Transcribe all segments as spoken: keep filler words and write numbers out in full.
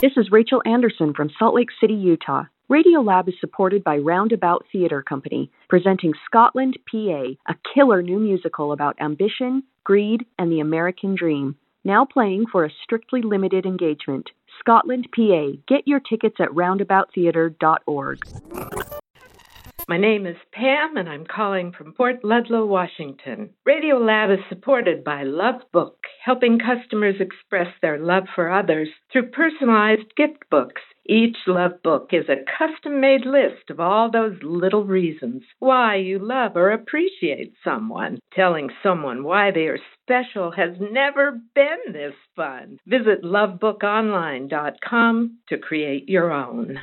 This is Rachel Anderson from Salt Lake City, Utah. Radiolab is supported by Roundabout Theatre Company, presenting Scotland, P A, a killer new musical about ambition, greed, and the American dream. Now playing for a strictly limited engagement. Scotland, P A. Get your tickets at roundabout theatre dot org. My name is Pam, and I'm calling from Port Ludlow, Washington. Radiolab is supported by Love Book, helping customers express their love for others through personalized gift books. Each Love Book is a custom-made list of all those little reasons why you love or appreciate someone. Telling someone why they are special has never been this fun. Visit love book online dot com to create your own.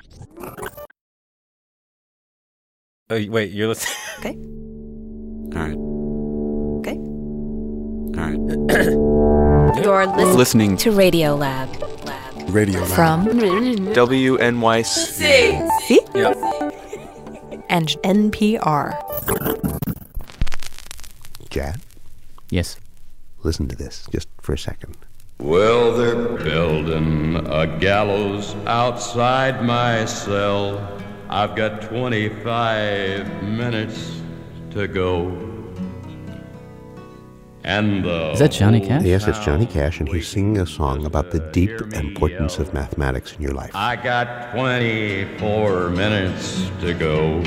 Oh, wait, you're listening? Okay. All right. Okay. All right. You're listening, Listening to Radiolab. Radio Lab. From W N Y C. C Yep. and N P R. Chad, Yes. listen to this just for a second. Well, they're building a gallows outside my cell. I've got twenty-five minutes to go. And the Is that Johnny Cash? Yes, it's Johnny Cash, and he's singing a song about the deep importance of mathematics in your life. I got twenty-four minutes to go.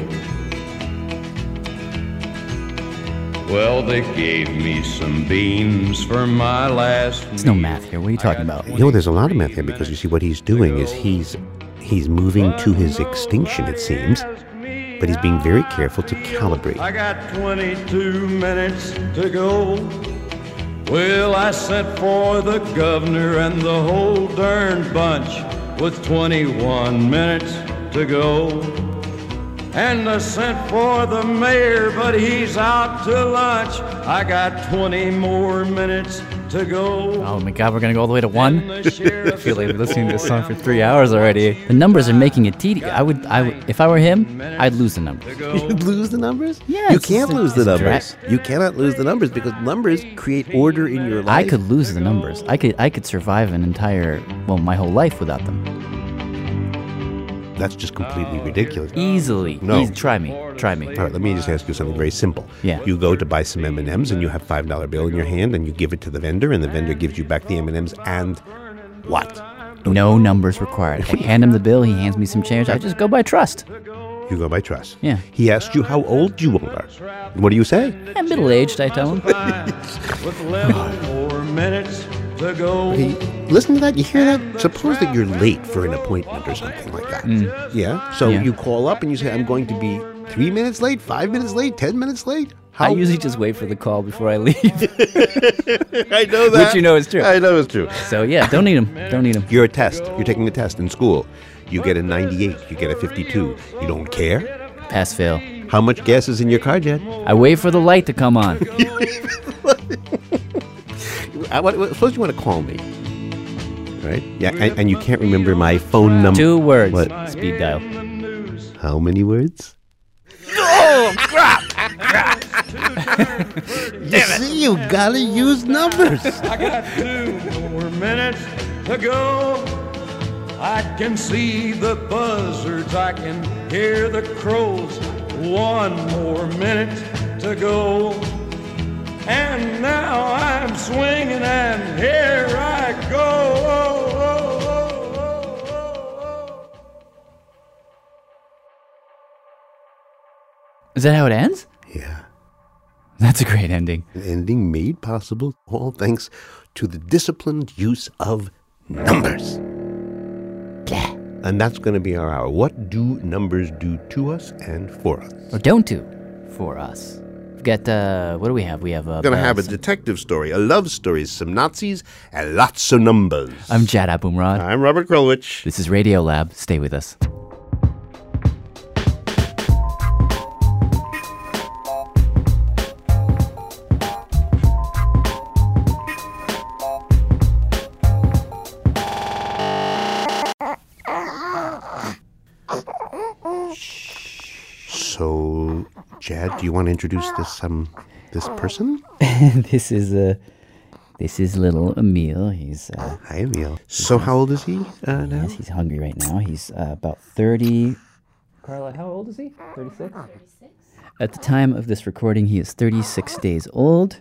Well, they gave me some beans for my last There's no math here. What are you talking about? You know, there's a lot of math here because you see what he's doing is he's he's moving to his extinction, it seems, but he's being very careful to calibrate. I got twenty-two minutes to go. Well, I sent for the governor and the whole darn bunch with twenty-one minutes to go. And I sent for the mayor, but he's out to lunch. I got twenty more minutes to go. Oh my God, we're gonna go all the way to one. I feel like we're listening to this song for three hours already. The numbers are making it tedious. I would, I would, if I were him, I'd lose the numbers. You'd lose the numbers? Yeah, You it's- can't it's- lose the it's numbers. dra- You cannot lose the numbers because numbers create order in your life. I could lose the numbers. I could, I could survive an entire, well, my whole life without them. That's just completely ridiculous. Easily. No. Easy. Try me. Try me. All right, let me just ask you something very simple. Yeah. You go to buy some M and M's and you have a five dollar bill in your hand and you give it to the vendor and the vendor gives you back the M and M's and what? No numbers required. I hand him the bill. He hands me some change. I just go by trust. You go by trust. Yeah. He asked you how old you are. What do you say? I'm middle-aged, I tell him. With eleven more minutes to go. Hey, listen to that. You hear that? Suppose that you're late for an appointment or something like that. Yeah? So Yeah. you call up and you say, I'm going to be three minutes late, five minutes late, ten minutes late? How? I usually just wait for the call before I leave. I know that. Which you know is true. I know it's true. So yeah, don't need him. Don't need him. You're a test. You're taking a test in school. You get a ninety-eight. You get a fifty-two. You don't care? Pass fail. How much gas is in your car, Jed? I wait for the light to come on. I, what, what, suppose you want to call me. Right? Yeah, and, and you can't remember my phone number. Two words. What? Speed dial. How many words? Oh, crap! You see, you gotta use numbers. I got two more minutes to go. I can see the buzzards, I can hear the crows. One more minute to go. And now I'm swinging and here I go. Oh, oh, oh, oh, oh. Is that how it ends? Yeah. That's a great ending. An ending made possible all thanks to the disciplined use of numbers. Yeah. And that's going to be our hour. What do numbers do to us and for us? Or don't do for us. We've got, uh, what do we have? We have, uh, We're going to have a some- detective story, a love story, some Nazis, and lots of numbers. I'm Jad Abumrad. I'm Robert Krulwich. This is Radiolab. Stay with us. So, Jad, do you want to introduce this um this person? This is, uh, This is little Emil. He's uh, Hi, Emil. So how old is he uh, now? yes, he's hungry right now. He's uh, about thirty. Carla, how old is he? thirty-six? thirty-six. At the time of this recording, he is thirty-six days old.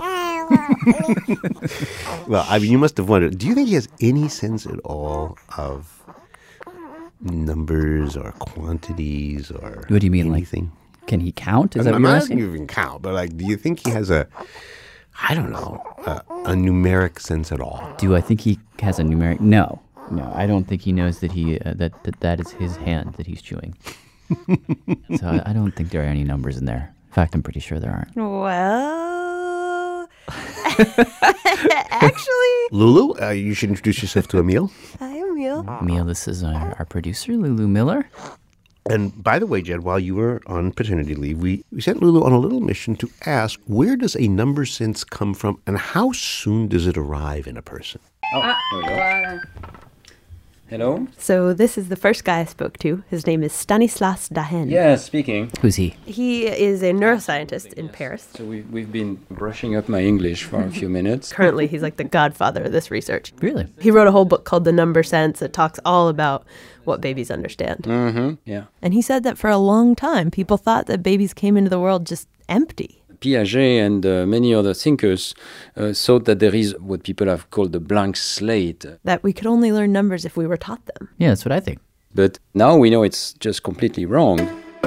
Well, I mean, you must have wondered, do you think he has any sense at all of numbers or quantities or What do you mean, anything? like, can he count? Is that I'm what you're not asking asking? you if he can count, but like, do you think he has a, I don't know, a, a numeric sense at all? Do I think he has a numeric? No. No, I don't think he knows that he uh, that, that that is his hand that he's chewing. So I, I don't think there are any numbers in there. In fact, I'm pretty sure there aren't. Well, actually, Lulu, uh, you should introduce yourself to Emil. hi, Emil. Emil, this is our, our producer, Lulu Miller. And by the way, Jed, while you were on paternity leave, we, we sent Lulu on a little mission to ask, where does a number sense come from and how soon does it arrive in a person? Oh, there we go. Hello? So this is the first guy I spoke to. His name is Stanislas Dahen. Yes, speaking. Who's he? He is a neuroscientist in Paris. So we, we've been brushing up my English for a few minutes. Currently, he's like the godfather of this research. Really? He wrote a whole book called The Number Sense that talks all about what babies understand. Mm-hmm, yeah. And he said that for a long time, people thought that babies came into the world just empty. Piaget and uh, many other thinkers uh, thought that there is what people have called the blank slate. That we could only learn numbers if we were taught them. Yeah, that's what I think. But now we know it's just completely wrong.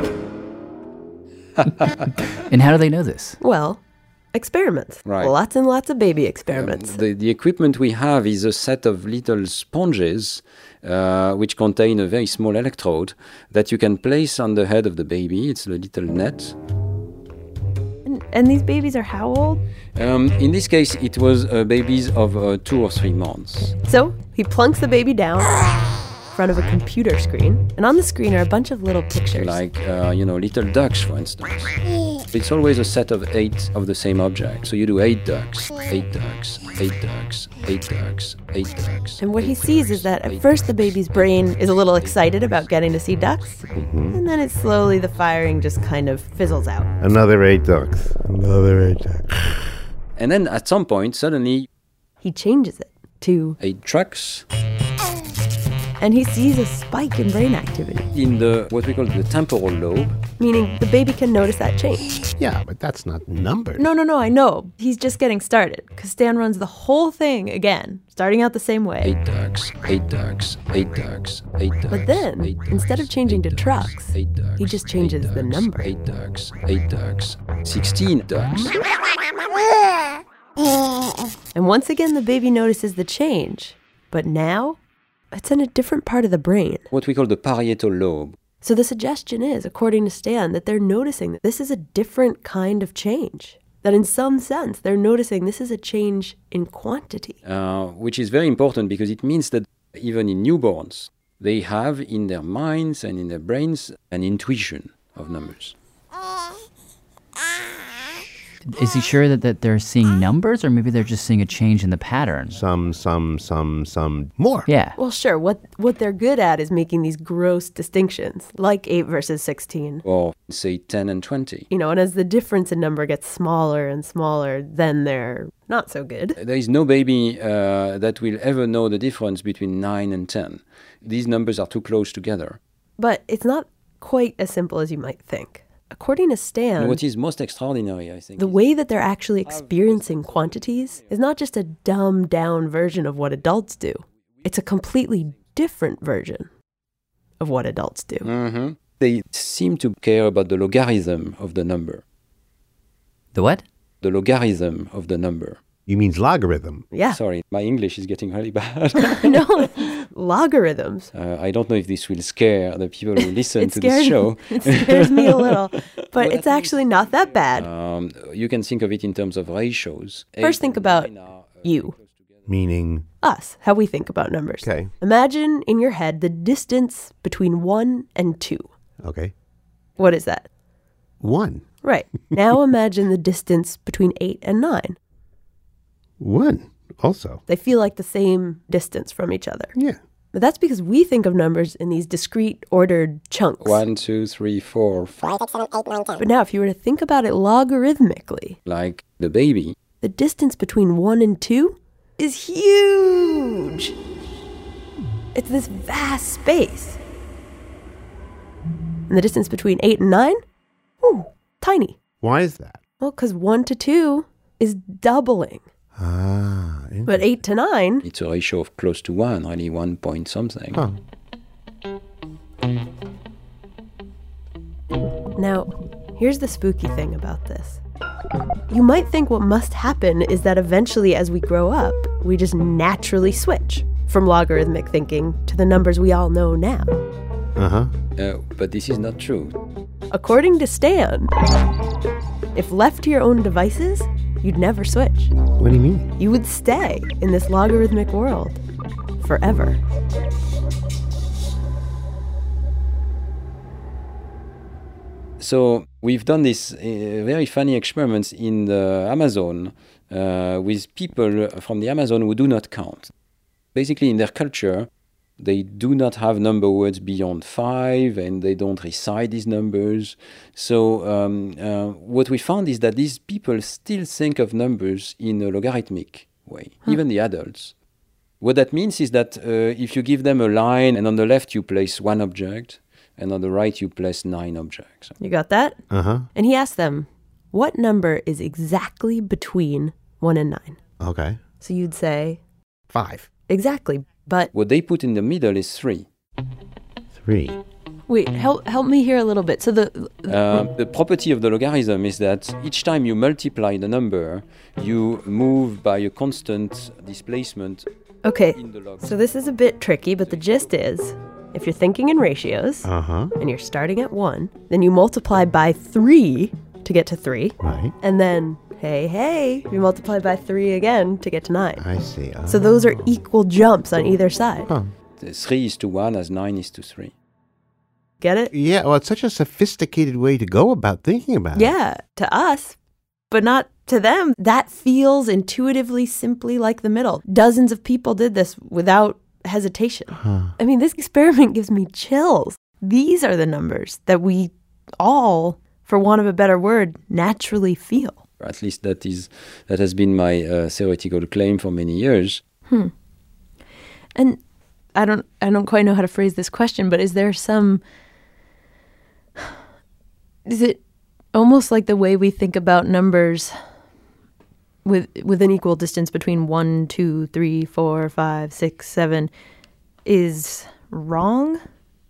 And how do they know this? Well, experiments. Right. Lots and lots of baby experiments. The, the equipment we have is a set of little sponges uh, which contain a very small electrode that you can place on the head of the baby. It's a little net. And, and these babies are how old? Um, in this case, it was uh, babies of uh, two or three months. So he plunks the baby down in front of a computer screen, and on the screen are a bunch of little pictures. Like, uh, you know, little ducks, for instance. It's always a set of eight of the same object. So you do eight ducks, eight ducks, eight ducks, eight ducks, eight ducks. And what he sees is that at first the baby's brain is a little excited about getting to see ducks, and then it slowly, the firing just kind of fizzles out. Another eight ducks. Another eight ducks. And then at some point, suddenly, He changes it to, eight trucks and he sees a spike in brain activity, in the what we call the temporal lobe. meaning the baby can notice that change. Yeah, but that's not numbers. No, no, no, I know. He's just getting started, because Stan runs the whole thing again, starting out the same way. Eight ducks, eight ducks, eight ducks, eight ducks. But then, eight ducks, instead of changing eight to ducks, trucks, eight ducks, he just eight changes the ducks, number. Eight ducks, eight ducks, sixteen ducks. And once again, the baby notices the change. But now, it's in a different part of the brain. What we call the parietal lobe. So the suggestion is, according to Stan, that they're noticing that this is a different kind of change. That in some sense, they're noticing this is a change in quantity. Uh, which is very important because it means that even in newborns, they have in their minds and in their brains an intuition of numbers. Is he sure that, that they're seeing numbers, or maybe they're just seeing a change in the pattern? Some, some, some, some more. Yeah. Well, sure, what, what they're good at is making these gross distinctions, like eight versus sixteen. Or say ten and twenty. You know, and as the difference in number gets smaller and smaller, then they're not so good. There is no baby uh, that will ever know the difference between nine and ten. These numbers are too close together. But it's not quite as simple as you might think. According to Stan, And what is most extraordinary, I think, the is way that they're actually experiencing quantities is not just a dumbed down version of what adults do. It's a completely different version of what adults do. Mhm. They seem to care about the logarithm of the number. The what? The logarithm of the number. You means logarithm. Yeah. Sorry, my English is getting really bad. No, logarithms. Uh, I don't know if this will scare the people who listen It to this scares, show. it scares me a little, but it's actually not that bad. Um, you can think of it in terms of ratios. First, Eight think and about nine are, uh, you. close together. Meaning, Us, how we think about numbers. okay, Imagine in your head the distance between one and two. okay, What is that? one, Right. Now imagine the distance between eight and nine. one, also. They feel like the same distance from each other. Yeah. But that's because we think of numbers in these discrete, ordered chunks. One, two, three, four, five. But now, if you were to think about it logarithmically, Like the baby, the distance between one and two is huge. It's this vast space. And the distance between eight and nine, ooh, tiny. Why is that? Well, because one to two is doubling. Ah, But eight to nine, It's a ratio of close to one, really one point something. huh. Now, here's the spooky thing about this. You might think what must happen is that eventually, as we grow up, we just naturally switch from logarithmic thinking to the numbers we all know now. Uh-huh. Uh, but this is not true. According to Stan, if left to your own devices, you'd never switch. What do you mean? You would stay in this logarithmic world forever. So we've done this uh, very funny experiments in the Amazon uh, with people from the Amazon who do not count. Basically, in their culture, they do not have number words beyond five, and they don't recite these numbers. So um, uh, what we found is that these people still think of numbers in a logarithmic way, huh. even the adults. What that means is that uh, if you give them a line, and on the left you place one object, and on the right you place nine objects. You got that? Uh-huh. And he asked them, what number is exactly between one and nine? Okay. So you'd say? Five. Exactly, but... What they put in the middle is three. Three. Wait, help help me here a little bit. So the... Uh, the property of the logarithm is that each time you multiply the number, you move by a constant displacement. Okay, in the log. So this is a bit tricky, but the gist is, if you're thinking in ratios, uh-huh. and you're starting at one, then you multiply by three to get to three. Right. And then, hey, hey, you multiply by three again to get to nine. I see. Oh. So those are equal jumps on either side. Huh. The three is to one as nine is to three. Get it? Yeah, well, it's such a sophisticated way to go about thinking about it. Yeah, to us, but not to them. That feels intuitively simply like the middle. Dozens of people did this without hesitation. Huh. I mean, this experiment gives me chills. These are the numbers that we all, for want of a better word, naturally feel. At least that is that has been my uh, theoretical claim for many years. Hmm. And I don't I don't quite know how to phrase this question, but is there some... Is it almost like the way we think about numbers with with an equal distance between one, two, three, four, five, six, seven is wrong?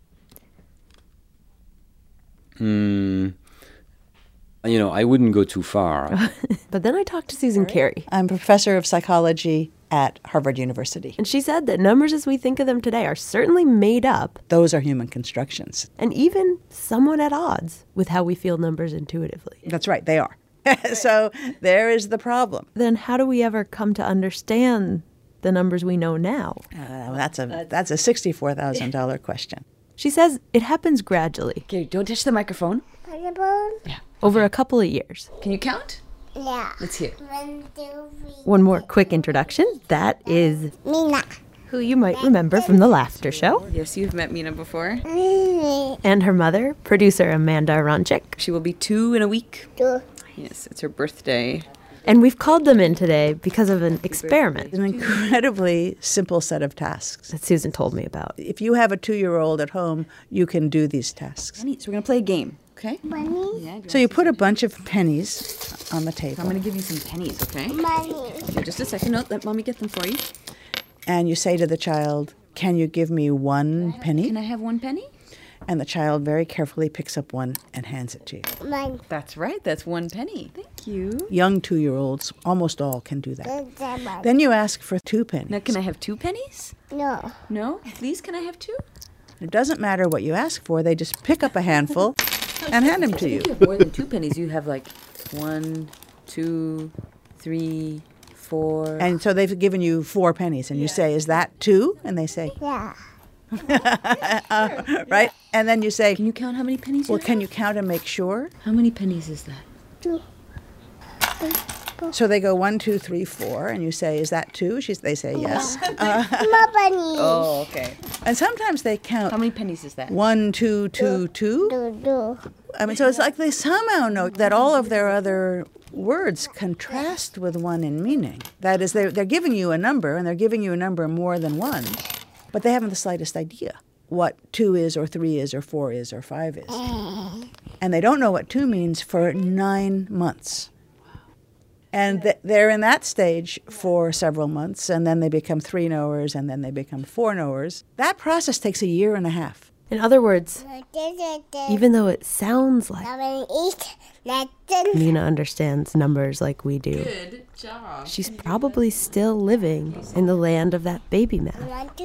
Mm, you know, I wouldn't go too far. But then I talked to Susan Carey. I'm professor of psychology at Harvard University. And she said that numbers as we think of them today are certainly made up. Those are human constructions. And even somewhat at odds with how we feel numbers intuitively. That's right, they are. So there is the problem. Then how do we ever come to understand the numbers we know now? Uh, that's a that's a sixty-four thousand dollars question. She says it happens gradually. Okay, don't touch the microphone. Microphone? Yeah. Over a couple of years. Can you count? Yeah. Let's hear. One, two, three. One more quick introduction. That is Mina, who you might remember from the Laughter Show. Yes, you've met Mina before. And her mother, producer Amanda Ronchik. She will be two in a week. Two. Yes, it's her birthday. And we've called them in today because of an experiment. An incredibly simple set of tasks that Susan told me about. If you have a two-year-old at home, you can do these tasks. So we're going to play a game, okay? Money. Yeah, so you put a bunch of pennies on the table. I'm going to give you some pennies, okay? Money. Okay, just a second. No, let Mommy get them for you. And you say to the child, can you give me one penny? Can I have one penny? And the child very carefully picks up one and hands it to you. Mine. That's right. That's one penny. Thank you. Young two-year-olds, almost all can do that. Then you ask for two pennies. Now, can I have two pennies? No. No? Please, can I have two? It doesn't matter what you ask for. They just pick up a handful and hand them to you. If you have more than two pennies, you have like one, two, three, four. And so they've given you four pennies, and you yeah. say, is that two? And they say, yeah. uh, right? Yeah. And then you say, can you count how many pennies well, you can have? you count and make sure? How many pennies is that? Two. So they go one, two, three, four, and you say, is that two? She's, they say yes. Uh, More pennies. Oh, okay. And sometimes they count. How many pennies is that? One, two, two, two. Two, two. I mean, so it's like they somehow know that all of their other words contrast with one in meaning. That is, they're, they're giving you a number, and they're giving you a number more than one, but they haven't the slightest idea what two is or three is or four is or five is. And they don't know what two means for nine months. And th- they're in that stage for several months, and then they become three knowers, and then they become four knowers. That process takes a year and a half. In other words, even though it sounds like Mina understands numbers like we do, Good job. she's probably still living in the land of that baby math.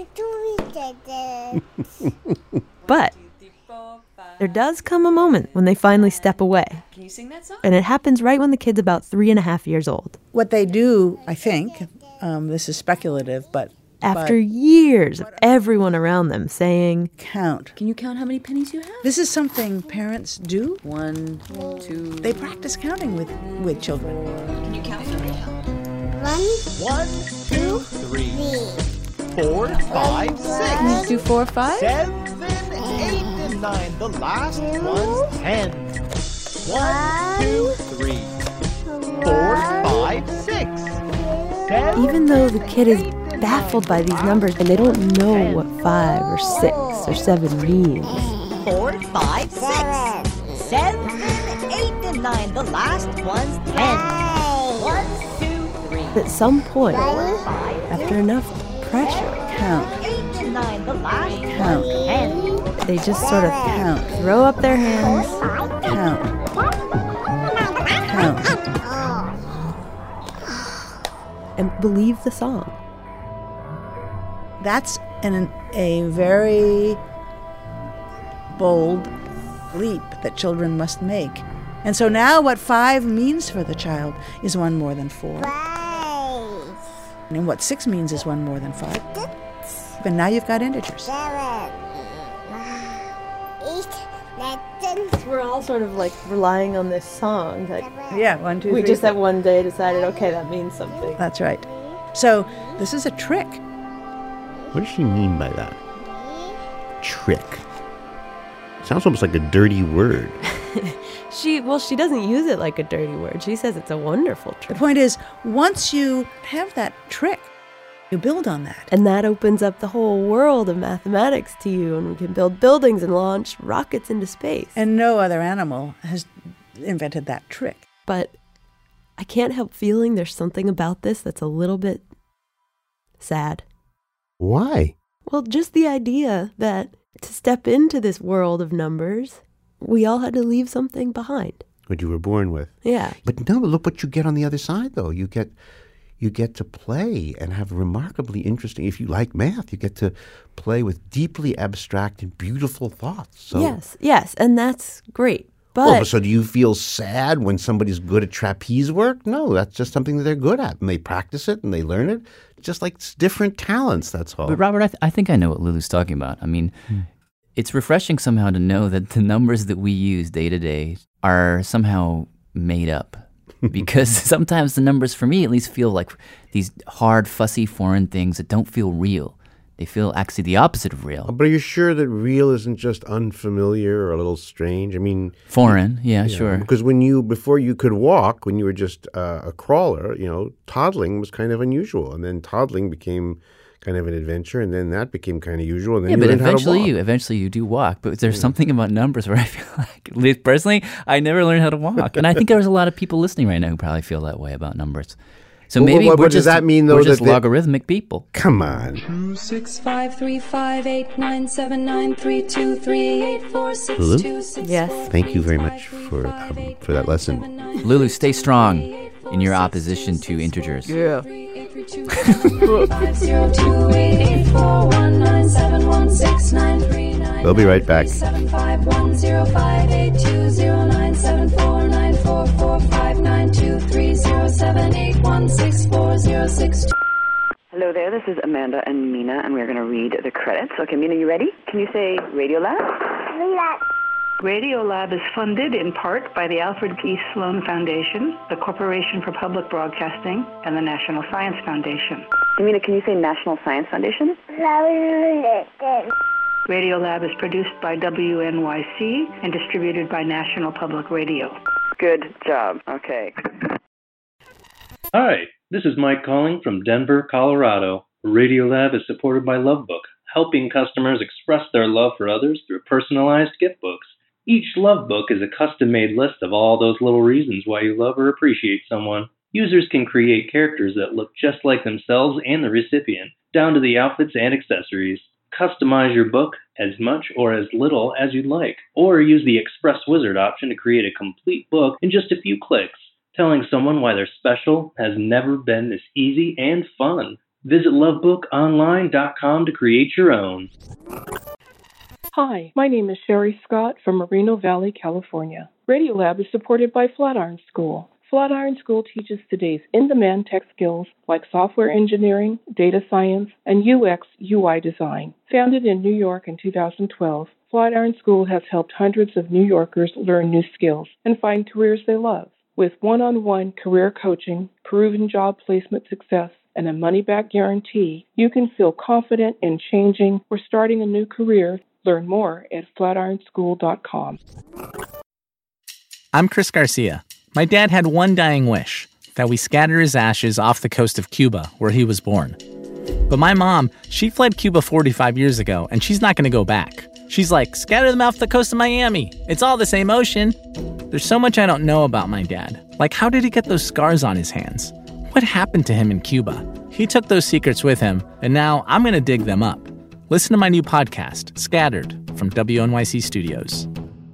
But there does come a moment when they finally step away. Can you sing that song? And it happens right when the kid's about three and a half years old. What they do, I think, um, this is speculative, but After but years of everyone around them saying, count. Can you count how many pennies you have? This is something parents do. One, two. They practice counting with, with children. Can you count for me? One, two, three, four, five, six. Can you do four or five? Seven, eight, and nine. The last one's ten. One, two, three, four, five, six. Seven, Even though the kid is baffled by these numbers and they don't know what five or six or seven means. Four, five, six. Seven, eight, and nine. The last one's ten. One, two, three. At some point, after enough pressure, Count. Eight and nine. The last Count. one's ten. they just sort of Count. throw up their hands Count. Count. and believe the song. That's an, a very bold leap that children must make. And so now what five means for the child is one more than four. Five. And what six means is one more than five. And now you've got integers. Seven. Eight. Nine. We're all sort of like relying on this song that Yeah, one, two, we three, just four. that one day decided, okay, that means something. That's right. So this is a trick. What does she mean by that? Trick. Sounds almost like a dirty word. She, well, she doesn't use it like a dirty word. She says it's a wonderful The trick. point is, once you have that trick, you build on that. And that opens up the whole world of mathematics to you, and we can build buildings and launch rockets into space. And no other animal has invented that trick. But I can't help feeling there's something about this that's a little bit sad. Why? Well, just the idea that to step into this world of numbers, we all had to leave something behind. What you were born with. Yeah. But no, look what you get on the other side, though. You get you get to play and have remarkably interesting, if you like math, you get to play with deeply abstract and beautiful thoughts. So, Yes, yes, and that's great. But well, so do you feel sad when somebody's good at trapeze work? No, that's just something that they're good at, and they practice it and they learn it. Just like it's different talents, that's all. But Robert, I, th- I think I know what Lulu's talking about. I mean, it's refreshing somehow to know that the numbers that we use day to day are somehow made up. Because sometimes the numbers, for me at least, feel like these hard, fussy, foreign things that don't feel real. They feel actually the opposite of real. But are you sure that real isn't just unfamiliar or a little strange? I mean, Foreign, yeah, you know, sure. Because when you, before you could walk, when you were just uh, a crawler, you know, toddling was kind of unusual. And then toddling became kind of an adventure, and then that became kind of usual. And then Yeah, you but learned eventually how to walk. you eventually you do walk. But there's something about numbers where I feel like, at least personally, I never learned how to walk. And I think there's a lot of people listening right now who probably feel that way about numbers. So Well, maybe what- we're what does just, that mean, though, we're just that they- logarithmic people. Come on. Two six five three five eight nine seven nine three two three eight four six Lulu? two six. Yes. Thank you very much for um, for that lesson. Lulu, stay strong in your opposition to integers. Yeah. We'll be right back. Seven five one zero five eight two zero nine seven four nine four four five nine two three zero seven eight one six four zero six. Hello there, this is Amanda and Mina, and we're going to read the credits. Okay, Mina, you ready? Can you say Radiolab? Radiolab. Radiolab is funded in part by the Alfred P. Sloan Foundation, the Corporation for Public Broadcasting, and the National Science Foundation. Mina, can you say National Science Foundation? Radiolab is produced by W N Y C and distributed by National Public Radio. Good job. Okay. Hi, this is Mike calling from Denver, Colorado. Radiolab is supported by Lovebook, helping customers express their love for others through personalized gift books. Each love book is a custom-made list of all those little reasons why you love or appreciate someone. Users can create characters that look just like themselves and the recipient, down to the outfits and accessories. Customize your book as much or as little as you'd like, or use the Express Wizard option to create a complete book in just a few clicks. Telling someone why they're special has never been this easy and fun. Visit lovebook online dot com to create your own. Hi, my name is Sherry Scott from Moreno Valley, California. Radiolab is supported by Flatiron School. Flatiron School teaches today's in-demand tech skills like software engineering, data science, and U X U I design. Founded in New York in two thousand twelve, Flatiron School has helped hundreds of New Yorkers learn new skills and find careers they love. With one-on-one career coaching, proven job placement success, and a money-back guarantee, you can feel confident in changing or starting a new career. Learn more at flatiron school dot com. I'm Chris Garcia. My dad had one dying wish, that we scatter his ashes off the coast of Cuba, where he was born. But my mom, she fled Cuba forty-five years ago, and she's not going to go back. She's like, scatter them off the coast of Miami. It's all the same ocean. There's so much I don't know about my dad. Like, how did he get those scars on his hands? What happened to him in Cuba? He took those secrets with him, and now I'm going to dig them up. Listen to my new podcast, Scattered, from W N Y C Studios.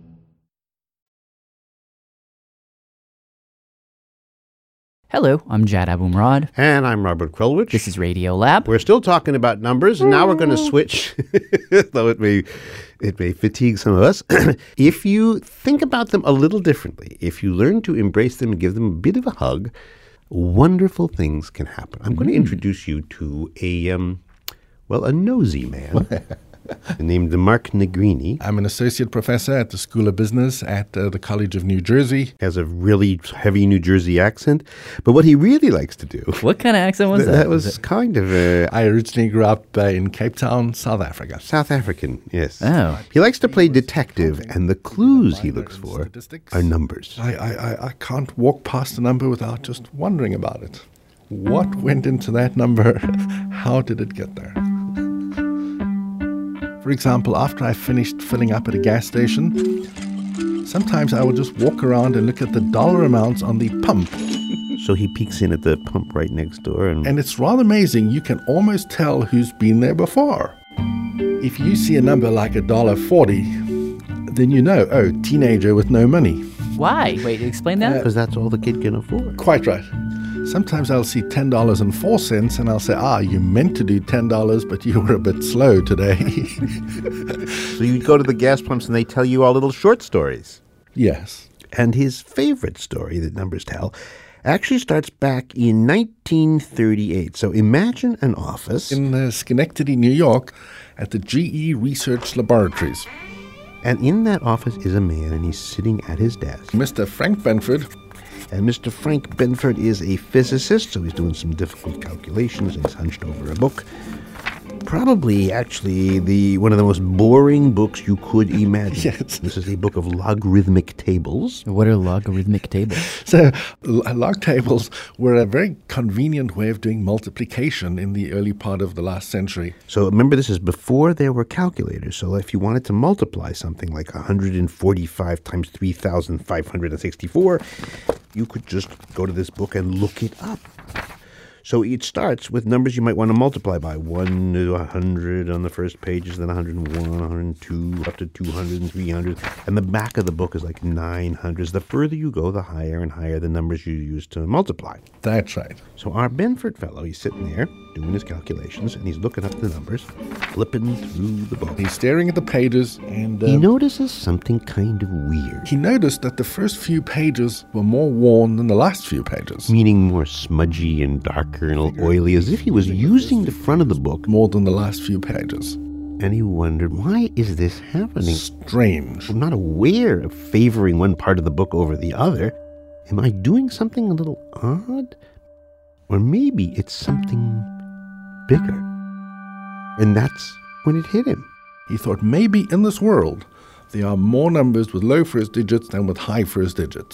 Hello, I'm Jad Abumrad. And I'm Robert Krulwich. This is Radiolab. We're still talking about numbers, and now we're going to switch, though it may, it may fatigue some of us. If you think about them a little differently, if you learn to embrace them and give them a bit of a hug, wonderful things can happen. I'm going to introduce you to a, um, well, a nosy man named Mark Negrini. I'm an associate professor at the School of Business at uh, the College of New Jersey. Has a really heavy New Jersey accent, but what he really likes to do... What kind of accent was th- that? That was, was kind of a... I originally grew up uh, in Cape Town, South Africa. South African, yes. Oh. He likes to play detective, and the clues he looks for are numbers. I, I, I can't walk past a number without just wondering about it. What went into that number? How did it get there? For example, after I finished filling up at a gas station, sometimes I would just walk around and look at the dollar amounts on the pump. So he peeks in at the pump right next door. And, and it's rather amazing. You can almost tell who's been there before. If you see a number like a dollar forty, then you know, oh, teenager with no money. Why? Wait, explain that? Because uh, that's all the kid can afford. Quite right. Sometimes I'll see ten dollars and four cents, and I'll say, ah, you meant to do ten dollars, but you were a bit slow today. So you go to the gas pumps and they tell you all little short stories. Yes. And his favorite story that numbers tell actually starts back in nineteen thirty-eight. So imagine an office. In uh, Schenectady, New York, at the G E Research Laboratories. And in that office is a man, and he's sitting at his desk. Mister Frank Benford. And Mister Frank Benford is a physicist, so he's doing some difficult calculations, and he's hunched over a book. Probably, actually, the one of the most boring books you could imagine. Yes. This is a book of logarithmic tables. What are logarithmic tables? So, log tables were a very convenient way of doing multiplication in the early part of the last century. So, remember, this is before there were calculators. So, if you wanted to multiply something like one hundred forty-five times three thousand five hundred sixty-four, you could just go to this book and look it up. So it starts with numbers you might want to multiply by. one to one hundred on the first pages, then one hundred one, one hundred two, up to two hundred and three hundred. And the back of the book is like nine hundreds. The further you go, the higher and higher the numbers you use to multiply. That's right. So our Benford fellow, he's sitting there doing his calculations, and he's looking up the numbers, flipping through the book. He's staring at the pages, and... Uh, he notices something kind of weird. He noticed that the first few pages were more worn than the last few pages. Meaning more smudgy and darker and a little oily, as if he was using the front of the book more than the last few pages. And he wondered, why is this happening? Strange. I'm not aware of favoring one part of the book over the other. Am I doing something a little odd? Or maybe it's something bigger. And that's when it hit him. He thought maybe in this world there are more numbers with low first digits than with high first digits.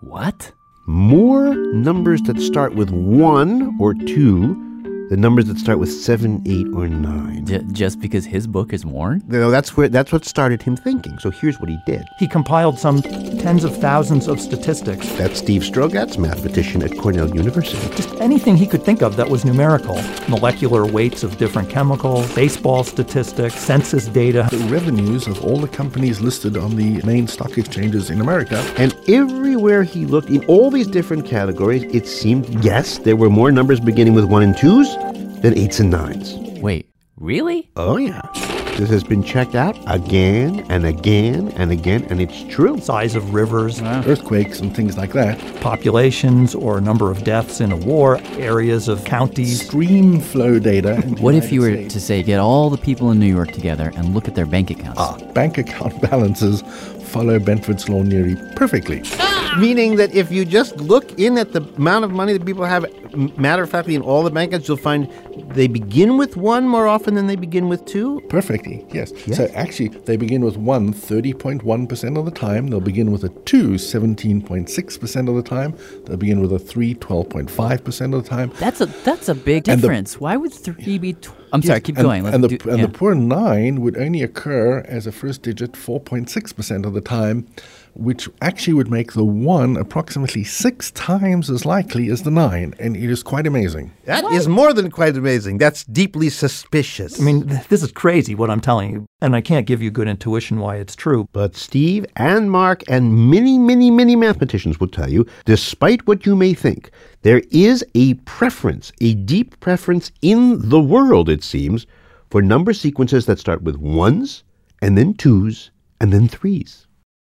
What? More numbers that start with one or two than numbers that start with seven, eight, or nine. J- just because his book is worn? No, that's where that's what started him thinking. So here's what he did. He compiled some tens of thousands of statistics. That's Steve Strogatz, mathematician at Cornell University. Just anything he could think of that was numerical. Molecular weights of different chemicals, baseball statistics, census data. The revenues of all the companies listed on the main stock exchanges in America. And everywhere he looked, in all these different categories, it seemed, yes, there were more numbers beginning with one and twos than eights and nines. Wait, really? Oh, yeah. This has been checked out again and again and again, and it's true. Size of rivers, wow. Earthquakes, and things like that. Populations or number of deaths in a war, areas of counties. Stream flow data. What if you were States. to say, get all the people in New York together and look at their bank accounts? Ah, bank account balances follow Benford's law nearly perfectly. Meaning that if you just look in at the amount of money that people have, matter-of-factly, in all the bank accounts, you'll find they begin with one more often than they begin with two? Perfectly, yes. yes. So actually, they begin with one thirty point one percent of the time. They'll begin with a two seventeen point six percent of the time. They'll begin with a three twelve point five percent of the time. That's a that's a big And difference. the, Why would three be... Tw- I'm yes, sorry, keep and, going. Let's and the, do, and yeah. the poor nine would only occur as a first digit four point six percent of the time, which actually would make the one approximately six times as likely as the nine. And it is quite amazing. That what? is more than quite amazing. That's deeply suspicious. I mean, th- this is crazy what I'm telling you. And I can't give you good intuition why it's true. But Steve and Mark and many, many, many mathematicians will tell you, despite what you may think, there is a preference, a deep preference in the world, it seems, for number sequences that start with ones and then twos and then threes.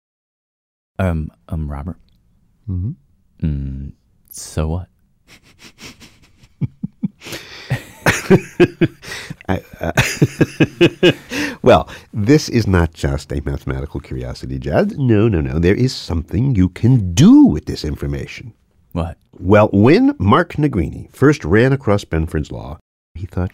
Um, um, Robert? Mm-hmm. Mm, so what? I, uh, well, this is not just a mathematical curiosity, Jad. No, no, no. There is something you can do with this information. What? Well, when Mark Negrini first ran across Benford's law, he thought,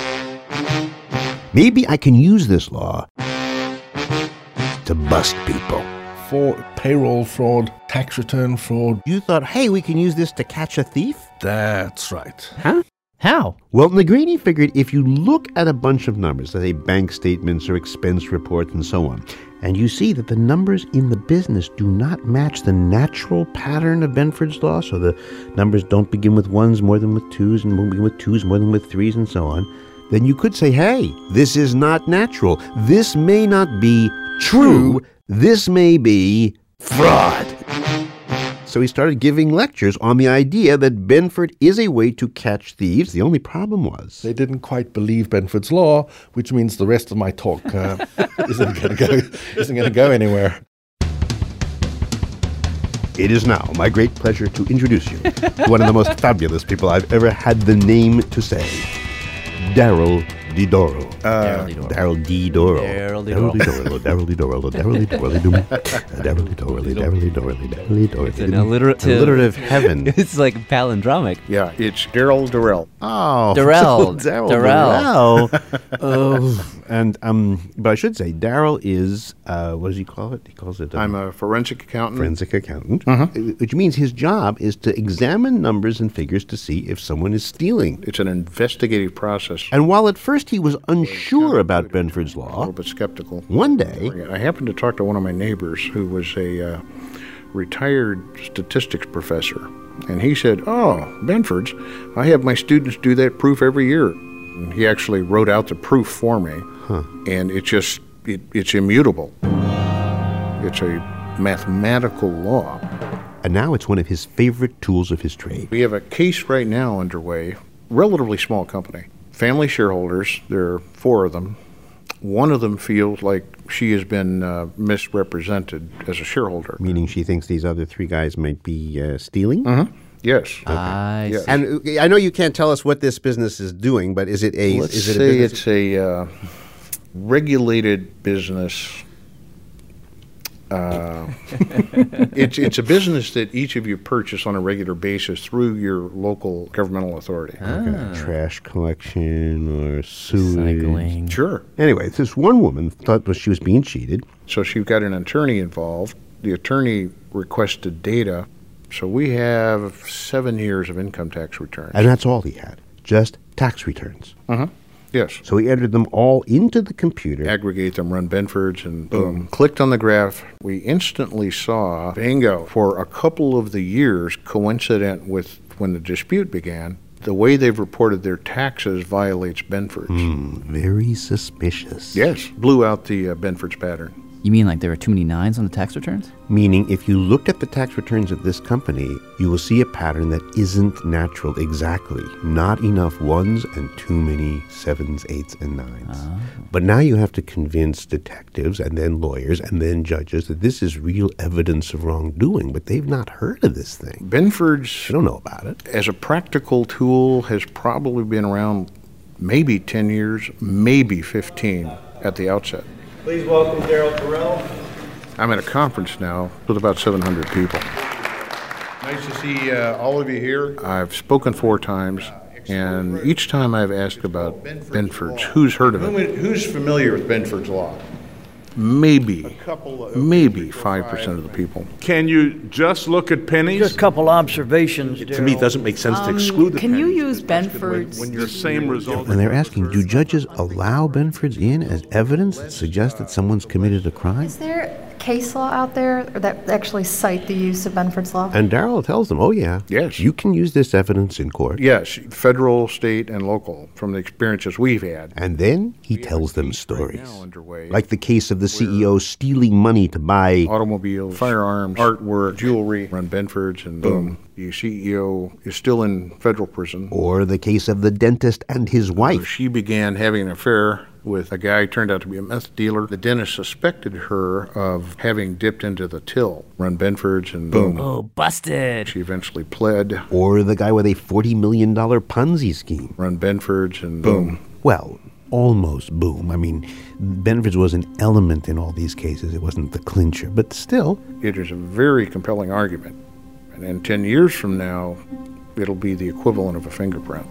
maybe I can use this law to bust people. For payroll fraud, tax return fraud. You thought, hey, we can use this to catch a thief? That's right. Huh? How? Well, Negrini figured if you look at a bunch of numbers, let's say bank statements or expense reports and so on, and you see that the numbers in the business do not match the natural pattern of Benford's law, so the numbers don't begin with ones more than with twos and won't begin with twos more than with threes and so on, then you could say, hey, this is not natural. This may not be true. This may be fraud. So he started giving lectures on the idea that Benford is a way to catch thieves. The only problem was they didn't quite believe Benford's law, which means the rest of my talk uh, isn't going to go isn't going to go anywhere. It is now my great pleasure to introduce you to one of the most fabulous people I've ever had the name to say, Darryl DiDoro. Uh, Darryl DiDoro. Darryl DiDoro. Darryl DiDoro. Darryl DiDoro. Darryl DiDoro. Darryl DiDoro. Darryl DiDoro. It's an alliterative. Alliterative heaven. It's like palindromic. Yeah, it's Darryl Darrell. Oh, Darrell. Darryl Darrell. Darrell. Oh, and um, but I should say Darryl is uh, what does he call it? He calls it. Um, I'm a forensic accountant. Forensic accountant, uh-huh. Which means his job is to examine numbers and figures to see if someone is stealing. It's an investigative process. And while at first he was unsure about Benford's law, a little bit skeptical. One day, I happened to talk to one of my neighbors who was a uh, retired statistics professor, and he said, "Oh, Benford's, I have my students do that proof every year." And he actually wrote out the proof for me, huh. and it just it, it's immutable. It's a mathematical law. And now it's one of his favorite tools of his trade. We have a case right now underway, relatively small company. Family shareholders, there are four of them. One of them feels like she has been uh, misrepresented as a shareholder. Meaning she thinks these other three guys might be uh, stealing? Mm-hmm. Yes. Okay. I yes. And I know you can't tell us what this business is doing, but is it a... Let's is it say a business? it's a uh, regulated business. Uh, it's it's a business that each of you purchase on a regular basis through your local governmental authority. Ah. Okay. Trash collection or sewage. Recycling. Sure. Anyway, this one woman thought well, she was being cheated. So she got an attorney involved. The attorney requested data So we have seven years of income tax returns. And that's all he had, just tax returns. Uh-huh. Yes. So he entered them all into the computer. Aggregate them, run Benford's, and boom. Clicked on the graph. We instantly saw, bingo, for a couple of the years coincident with when the dispute began, the way they've reported their taxes violates Benford's. Mm, very suspicious. Yes. Blew out the uh, Benford's pattern. You mean like there were too many nines on the tax returns? Meaning, if you looked at the tax returns of this company, you will see a pattern that isn't natural exactly. Not enough ones and too many sevens, eights, and nines. Oh. But now you have to convince detectives and then lawyers and then judges that this is real evidence of wrongdoing, but they've not heard of this thing. Benford's, they don't know about it. As a practical tool, has probably been around maybe ten years, maybe fifteen at the outset. Please welcome Daryl Terrell. I'm at a conference now with about seven hundred people. Nice to see uh, all of you here. I've spoken four times, and each time I've asked about Benford's, who's heard of it? Who's familiar with Benford's Law? Maybe, maybe five percent of the people. Can you just look at pennies? Just a couple observations. To me, it doesn't make sense um, to exclude the Can pennies. you use Benford's? When you're same result. And they're asking, do judges allow Benford's in as evidence that suggests that someone's committed a crime? Is there case law out there that actually cite the use of Benford's Law? And Daryl tells them, oh yeah, yes, you can use this evidence in court. Yes, federal, state, and local, from the experiences we've had. And then he tells them stories, like the case of the C E O stealing money to buy automobiles, firearms, artwork, jewelry, run Benford's, and boom, the C E O is still in federal prison. Or the case of the dentist and his wife. She began having an affair with a guy who turned out to be a meth dealer. The dentist suspected her of having dipped into the till, run Benford's, and boom. Oh, busted. She eventually pled. Or the guy with a forty million dollars Ponzi scheme. Run Benford's, and boom. Well, almost boom. I mean, Benford's was an element in all these cases. It wasn't the clincher, but still. It is a very compelling argument. And then ten years from now, it'll be the equivalent of a fingerprint.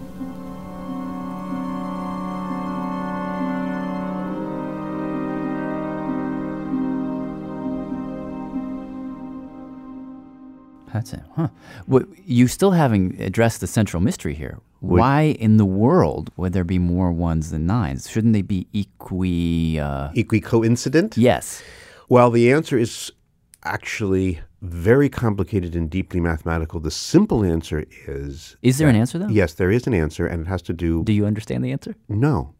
That's it, huh? Well, you still haven't addressed the central mystery here. Why in the world would there be more ones than nines? Shouldn't they be equi... Uh... Equi-coincident? Yes. Well, the answer is actually very complicated and deeply mathematical. The simple answer is... Is there that, an answer, though? Yes, there is an answer, and it has to do... Do you understand the answer? No.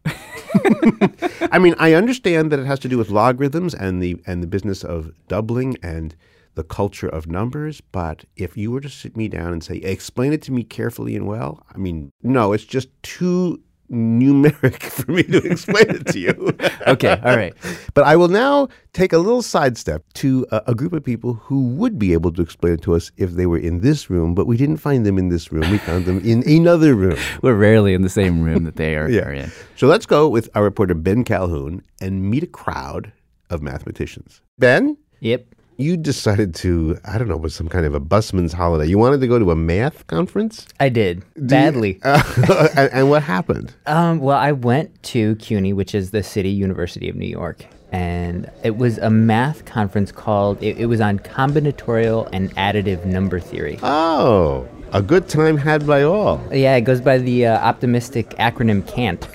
I mean, I understand that it has to do with logarithms and the and the business of doubling and the culture of numbers, but if you were to sit me down and say, explain it to me carefully and well, I mean, no, it's just too numeric for me to explain it to you. Okay, all right. But I will now take a little sidestep to a, a group of people who would be able to explain it to us if they were in this room, but we didn't find them in this room. We found them in another room. We're rarely in the same room that they are, yeah. are in. So let's go with our reporter, Ben Calhoun, and meet a crowd of mathematicians. Ben? Yep. You decided to, I don't know, was some kind of a busman's holiday. You wanted to go to a math conference? I did, Do badly. You, uh, and, and what happened? Um, well, I went to CUNY, which is the City University of New York, and it was a math conference called, it, it was on combinatorial and additive number theory. Oh, a good time had by all. Yeah, it goes by the uh, optimistic acronym CANT.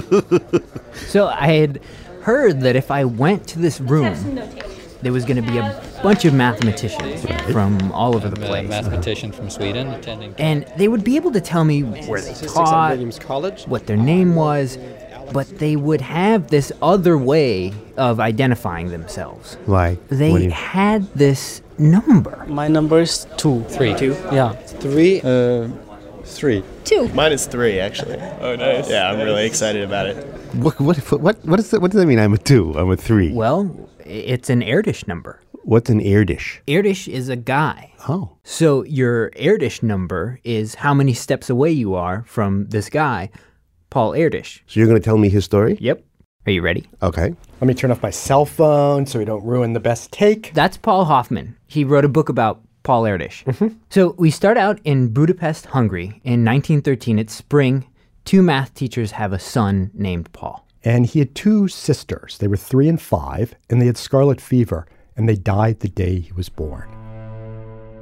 So I had heard that if I went to this room, there was going to be a bunch of mathematicians right. from all over I'm the place. A mathematician from Sweden attending. And they would be able to tell me where they taught, what their name was, but they would have this other way of identifying themselves. Like? They had this number. My number is two. Three. Two? Yeah. Three. Uh, three. Two. Mine is three, actually. Oh, nice. Yeah, I'm nice. really excited about it. What what what what, is that, what does that mean? I'm a two. I'm a three. Well, it's an Erdős number. What's an Erdős? Erdős is a guy. Oh. So your Erdős number is how many steps away you are from this guy, Paul Erdős. So you're going to tell me his story? Yep. Are you ready? Okay. Let me turn off my cell phone so we don't ruin the best take. That's Paul Hoffman. He wrote a book about Paul Erdős. Mm-hmm. So we start out in Budapest, Hungary. In nineteen thirteen, it's spring. Two math teachers have a son named Paul. And he had two sisters. They were three and five, and they had scarlet fever, and they died the day he was born.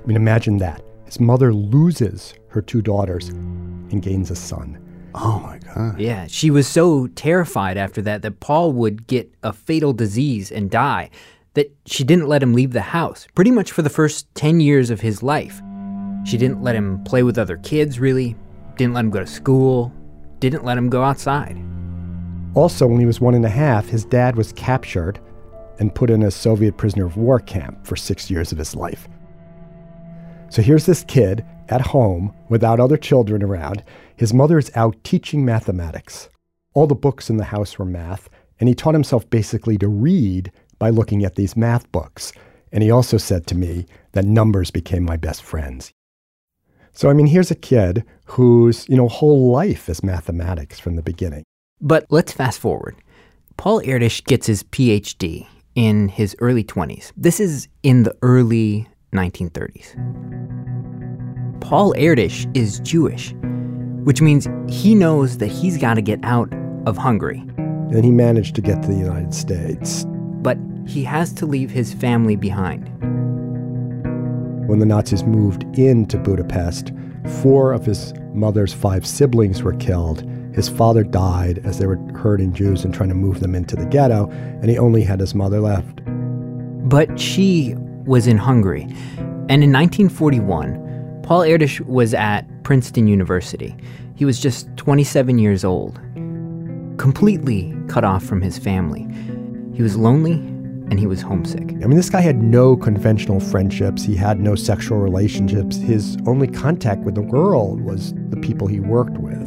mean, imagine that. His mother loses her two daughters and gains a son. Oh, my God. Yeah, she was so terrified after that that Paul would get a fatal disease and die that she didn't let him leave the house, pretty much for the first ten years of his life. She didn't let him play with other kids, really, didn't let him go to school, didn't let him go outside. Also, when he was one and a half, his dad was captured and put in a Soviet prisoner of war camp for six years of his life. So here's this kid at home without other children around. His mother is out teaching mathematics. All the books in the house were math, and he taught himself basically to read by looking at these math books. And he also said to me that numbers became my best friends. So, I mean, here's a kid whose, you know, whole life is mathematics from the beginning. But let's fast forward. Paul Erdős gets his P H D in his early twenties. This is in the early nineteen thirties. Paul Erdős is Jewish, which means he knows that he's got to get out of Hungary. And he managed to get to the United States. But he has to leave his family behind. When the Nazis moved into Budapest, four of his mother's five siblings were killed. His father died as they were herding Jews and trying to move them into the ghetto, and he only had his mother left. But she was in Hungary. And in nineteen forty-one, Paul Erdős was at Princeton University. He was just twenty-seven years old, completely cut off from his family. He was lonely and he was homesick. I mean, this guy had no conventional friendships. He had no sexual relationships. His only contact with the world was the people he worked with.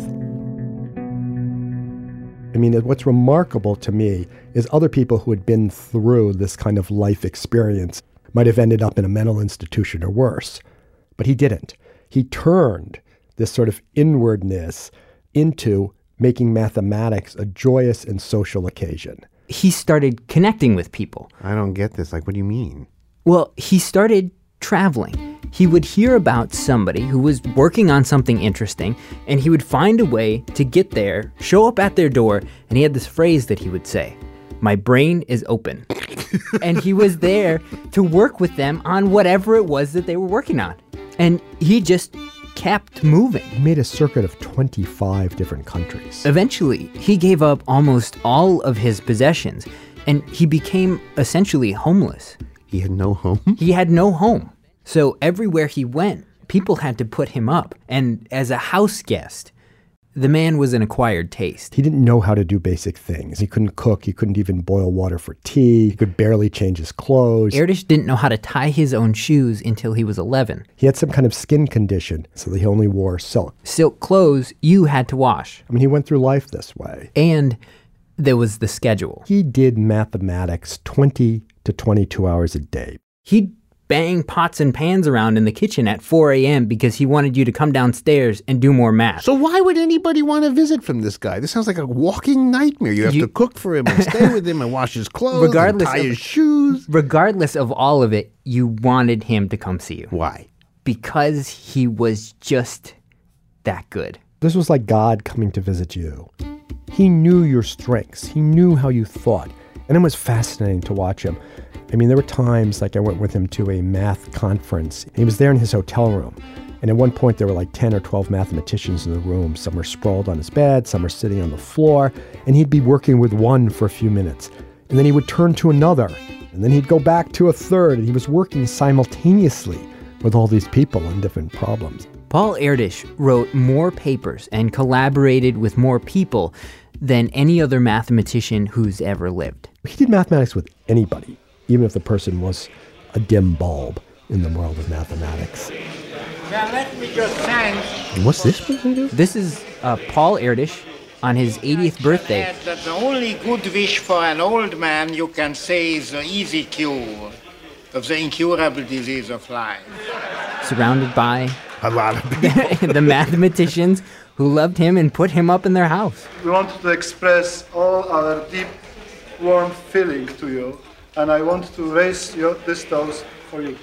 I mean, what's remarkable to me is other people who had been through this kind of life experience might have ended up in a mental institution or worse. But he didn't. He turned this sort of inwardness into making mathematics a joyous and social occasion. He started connecting with people. I don't get this. Like, what do you mean? Well, he started traveling. He would hear about somebody who was working on something interesting, and he would find a way to get there, show up at their door, and he had this phrase that he would say, "My brain is open." And he was there to work with them on whatever it was that they were working on. And he just kept moving. He made a circuit of twenty-five different countries. Eventually, he gave up almost all of his possessions, and he became essentially homeless. He had no home? He had no home. So everywhere he went, people had to put him up. And as a house guest, the man was an acquired taste. He didn't know how to do basic things. He couldn't cook. He couldn't even boil water for tea. He could barely change his clothes. Erdős didn't know how to tie his own shoes until he was eleven. He had some kind of skin condition, so that he only wore silk. Silk clothes you had to wash. I mean, he went through life this way. And there was the schedule. He did mathematics twenty to twenty-two hours a day. He'd bang pots and pans around in the kitchen at four a.m. because he wanted you to come downstairs and do more math. So why would anybody want to visit from this guy? This sounds like a walking nightmare. You have you, to cook for him and stay with him and wash his clothes regardless and tie of, his shoes. Regardless of all of it, you wanted him to come see you. Why? Because he was just that good. This was like God coming to visit you. He knew your strengths. He knew how you thought. And it was fascinating to watch him. I mean, there were times, like I went with him to a math conference. He was there in his hotel room. And at one point, there were like ten or twelve mathematicians in the room. Some were sprawled on his bed, some were sitting on the floor. And he'd be working with one for a few minutes. And then he would turn to another. And then he'd go back to a third. And he was working simultaneously with all these people on different problems. Paul Erdős wrote more papers and collaborated with more people than any other mathematician who's ever lived. He did mathematics with anybody, even if the person was a dim bulb in the world of mathematics. Now let me just thank... And what's this person do? This is uh, Paul Erdős on his eightieth birthday. That the only good wish for an old man you can say is the easy cure of the incurable disease of life. Surrounded by a lot of people. The mathematicians who loved him and put him up in their house. We want to express all our deep, warm feeling to you, and I want to raise your, this toast for you.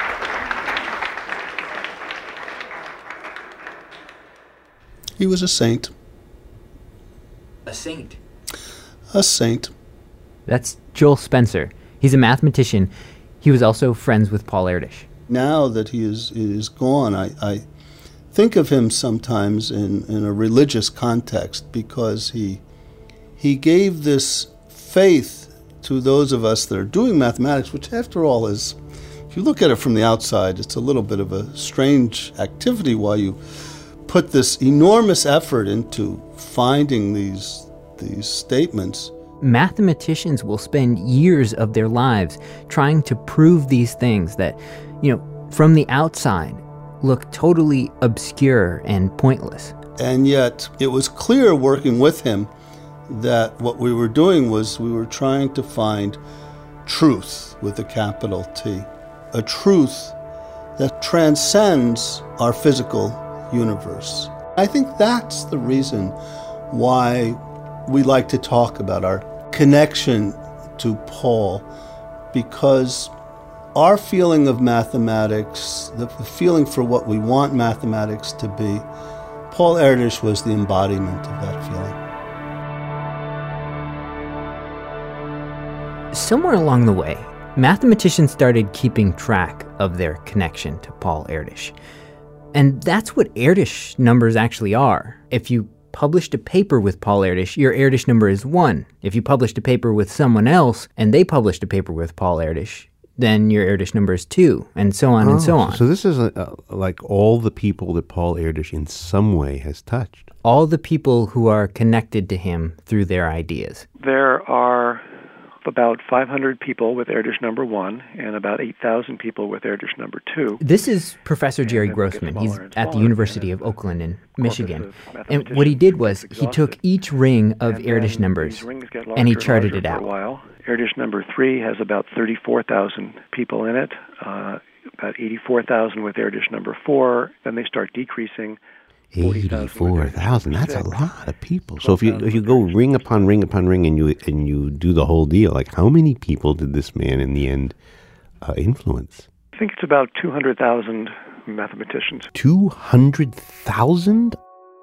He was a saint. A saint? A saint. That's Joel Spencer. He's a mathematician. He was also friends with Paul Erdős. Now that he is, is gone, I, I think of him sometimes in, in a religious context because he he gave this faith to those of us that are doing mathematics, which after all is, if you look at it from the outside, it's a little bit of a strange activity while you put this enormous effort into finding these these statements. Mathematicians will spend years of their lives trying to prove these things that, you know, from the outside look totally obscure and pointless. And yet it was clear working with him that what we were doing was we were trying to find truth with a capital T, a truth that transcends our physical universe. I think that's the reason why we like to talk about our connection to Paul, because our feeling of mathematics, the feeling for what we want mathematics to be, Paul Erdős was the embodiment of that feeling. Somewhere along the way, mathematicians started keeping track of their connection to Paul Erdős. And that's what Erdős numbers actually are. If you published a paper with Paul Erdős, your Erdős number is one. If you published a paper with someone else and they published a paper with Paul Erdős, then your Erdős number is two, and so on oh, and so on. So this is a, a, like all the people that Paul Erdős in some way has touched. All the people who are connected to him through their ideas. There are about five hundred people with Erdős number one and about eight thousand people with Erdős number two. This is Professor Jerry Grossman. He's at the University of Oakland in Michigan. And what he did was he took each ring of Erdős numbers and he charted it out. For a while. Erdős number three has about thirty-four thousand people in it, uh, about eighty-four thousand with Erdős number four. Then they start decreasing. eighty-four thousand, that's a lot of people. So if you if you go ring upon ring upon ring and you and you do the whole deal, like how many people did this man in the end uh, influence? I think it's about two hundred thousand mathematicians. two hundred thousand?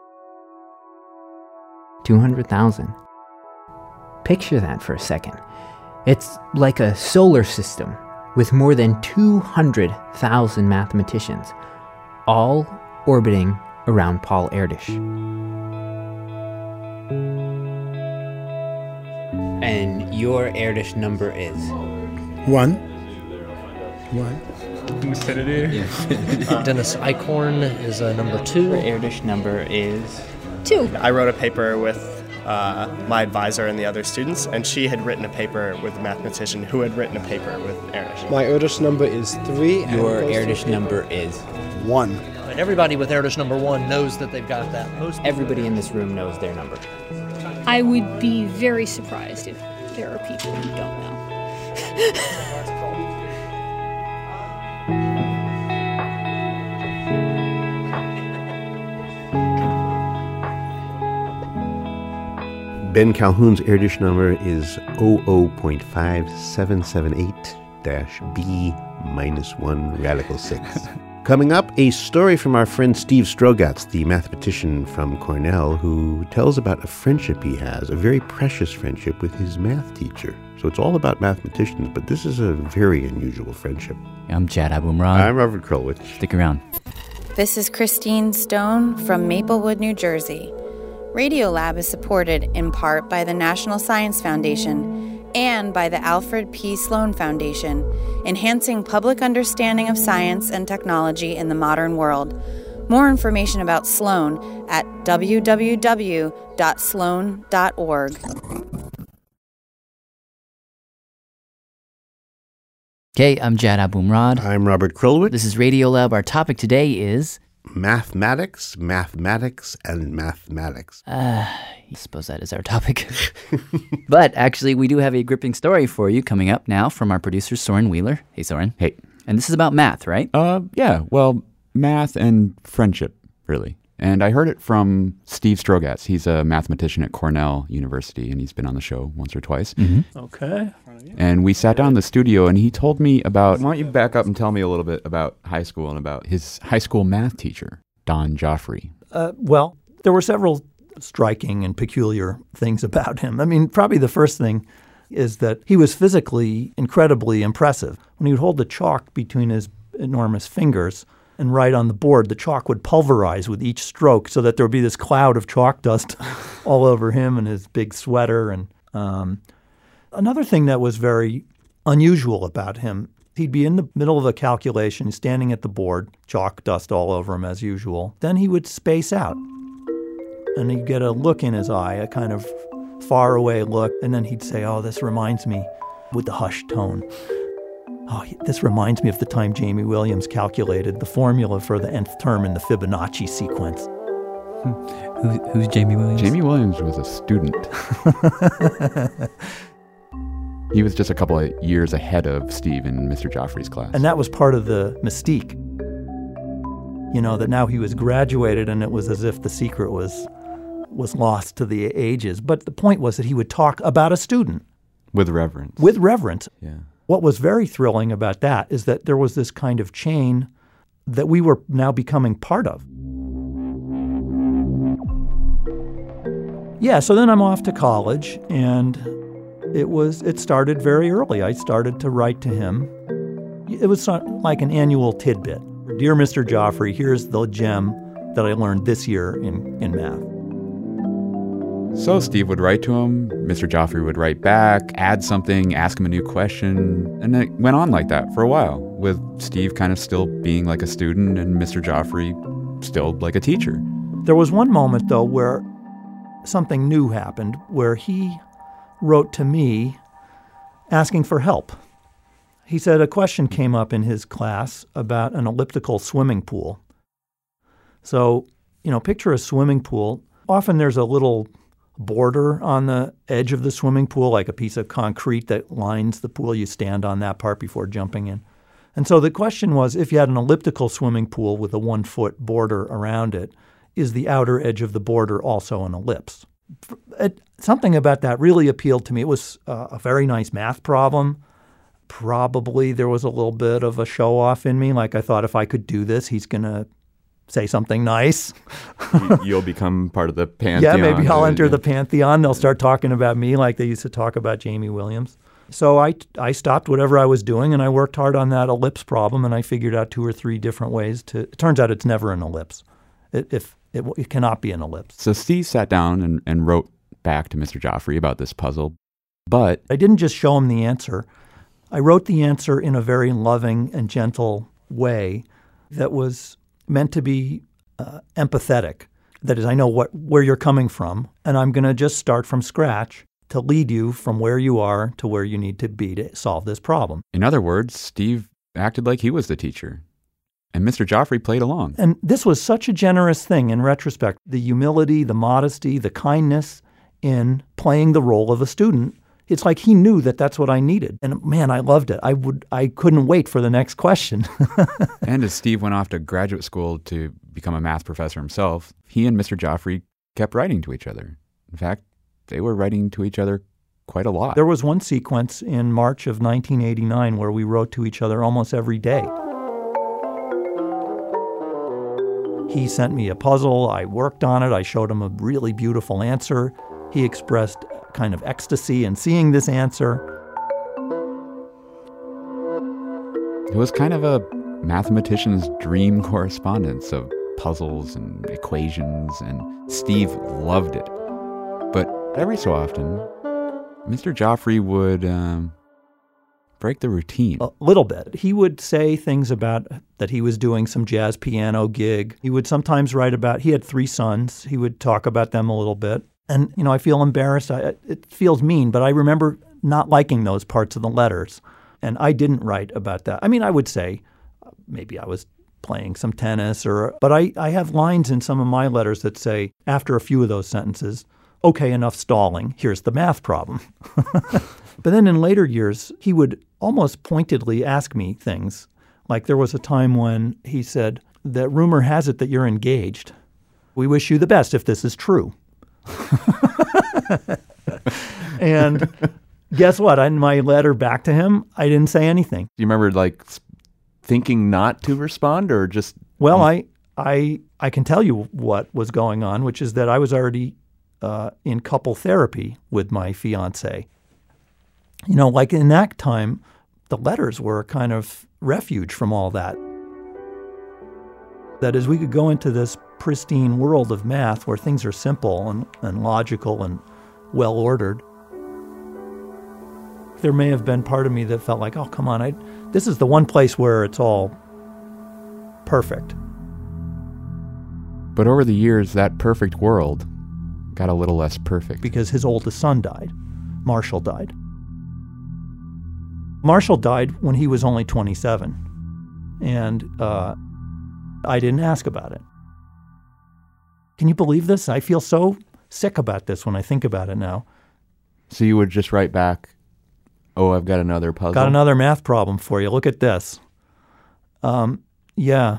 two hundred thousand. Picture that for a second. It's like a solar system with more than two hundred thousand mathematicians, all orbiting around Paul Erdős. And your Erdős number is? One. One. Infinity. Yeah. Dennis Eichhorn is uh, number two. Your Erdős number is? Two. I wrote a paper with uh, my advisor and the other students, and she had written a paper with a mathematician who had written a paper with Erdős. My Erdős number is three. Your Erdős number is? One. And everybody with Erdős number one knows that they've got that. Most Everybody in this room knows their number. I would be very surprised if there are people who don't know. Ben Calhoun's Erdős number is zero zero point five seven seven eight dash B minus one radical six. Coming up, a story from our friend Steve Strogatz, the mathematician from Cornell, who tells about a friendship he has, a very precious friendship with his math teacher. So it's all about mathematicians, but this is a very unusual friendship. I'm Chad Abumrad. I'm Robert Krulwich. Stick around. This is Christine Stone from Maplewood, New Jersey. Radiolab is supported in part by the National Science Foundation and by the Alfred P. Sloan Foundation, enhancing public understanding of science and technology in the modern world. More information about Sloan at w w w dot sloan dot org. Okay, I'm Jad Abumrad. I'm Robert Krulwich. This is Radiolab. Our topic today is mathematics, mathematics, and mathematics. Uh, I suppose that is our topic. But actually, we do have a gripping story for you coming up now from our producer, Soren Wheeler. Hey, Soren. Hey. And this is about math, right? Uh, yeah. Well, math and friendship, really. And I heard it from Steve Strogatz. He's a mathematician at Cornell University, and he's been on the show once or twice. Mm-hmm. Okay. And we sat down in the studio, and he told me about... Why don't you back up and tell me a little bit about high school and about his high school math teacher, Don Joffrey. Uh, well, there were several striking and peculiar things about him. I mean, probably the first thing is that he was physically incredibly impressive. When he would hold the chalk between his enormous fingers and write on the board. The chalk would pulverize with each stroke so that there would be this cloud of chalk dust all over him and his big sweater. And um, another thing that was very unusual about him, he'd be in the middle of a calculation, standing at the board, chalk dust all over him as usual. Then he would space out, and he'd get a look in his eye, a kind of faraway look, and then he'd say, oh, this reminds me, with the hushed tone, oh, this reminds me of the time Jamie Williams calculated the formula for the nth term in the Fibonacci sequence. Who, who's Jamie Williams? Jamie Williams was a student. He was just a couple of years ahead of Steve in Mister Joffrey's class. And that was part of the mystique. You know, that now he was graduated and it was as if the secret was was lost to the ages. But the point was that he would talk about a student. With reverence. With reverence. Yeah. What was very thrilling about that is that there was this kind of chain that we were now becoming part of. Yeah, so then I'm off to college, and it was it started very early. I started to write to him. It was like an annual tidbit. Dear Mister Joffrey, here's the gem that I learned this year in, in math. So Steve would write to him, Mister Joffrey would write back, add something, ask him a new question, and it went on like that for a while, with Steve kind of still being like a student and Mister Joffrey still like a teacher. There was one moment, though, where something new happened, where he wrote to me asking for help. He said a question came up in his class about an elliptical swimming pool. So, you know, picture a swimming pool. Often there's a little border on the edge of the swimming pool, like a piece of concrete that lines the pool. You stand on that part before jumping in. And so the question was, if you had an elliptical swimming pool with a one-foot border around it, is the outer edge of the border also an ellipse? It, something about that really appealed to me. It was uh, a very nice math problem. Probably there was a little bit of a show-off in me. Like I thought if I could do this, he's going to say something nice. You'll become part of the pantheon. Yeah, maybe I'll enter the pantheon. They'll start talking about me like they used to talk about Jamie Williams. So I, I stopped whatever I was doing, and I worked hard on that ellipse problem, and I figured out two or three different ways to – it turns out it's never an ellipse. It, if it, it cannot be an ellipse. So Steve sat down and, and wrote back to Mister Joffrey about this puzzle, but – I didn't just show him the answer. I wrote the answer in a very loving and gentle way that was – meant to be uh, empathetic. That is, I know what where you're coming from, and I'm going to just start from scratch to lead you from where you are to where you need to be to solve this problem. In other words, Steve acted like he was the teacher, and Mister Joffrey played along. And this was such a generous thing in retrospect. The humility, the modesty, the kindness in playing the role of a student. It's like he knew that that's what I needed. And man, I loved it. I would, I couldn't wait for the next question. And as Steve went off to graduate school to become a math professor himself, he and Mister Joffrey kept writing to each other. In fact, they were writing to each other quite a lot. There was one sequence in March of nineteen eighty-nine where we wrote to each other almost every day. He sent me a puzzle. I worked on it. I showed him a really beautiful answer. He expressed kind of ecstasy in seeing this answer. It was kind of a mathematician's dream correspondence of puzzles and equations, and Steve loved it. But every so often, Mister Joffrey would um, break the routine. A little bit. He would say things about that he was doing some jazz piano gig. He would sometimes write about, he had three sons. He would talk about them a little bit. And, you know, I feel embarrassed. I, it feels mean, but I remember not liking those parts of the letters. And I didn't write about that. I mean, I would say maybe I was playing some tennis or, but I, I have lines in some of my letters that say, after a few of those sentences, okay, enough stalling. Here's the math problem. But then in later years, he would almost pointedly ask me things. Like there was a time when he said that rumor has it that you're engaged. We wish you the best if this is true. And guess what? In my letter back to him, I didn't say anything. Do you remember like thinking not to respond or just? Well, I I I can tell you what was going on, which is that I was already uh, in couple therapy with my fiance. You know, like in that time, the letters were a kind of refuge from all that. That is, we could go into this pristine world of math where things are simple and, and logical and well-ordered. There may have been part of me that felt like, oh, come on, I, this is the one place where it's all perfect. But over the years, that perfect world got a little less perfect. Because his oldest son died. Marshall died. Marshall died when he was only twenty-seven. And uh, I didn't ask about it. Can you believe this? I feel so sick about this when I think about it now. So you would just write back, oh, I've got another puzzle. Got another math problem for you. Look at this. Um, yeah.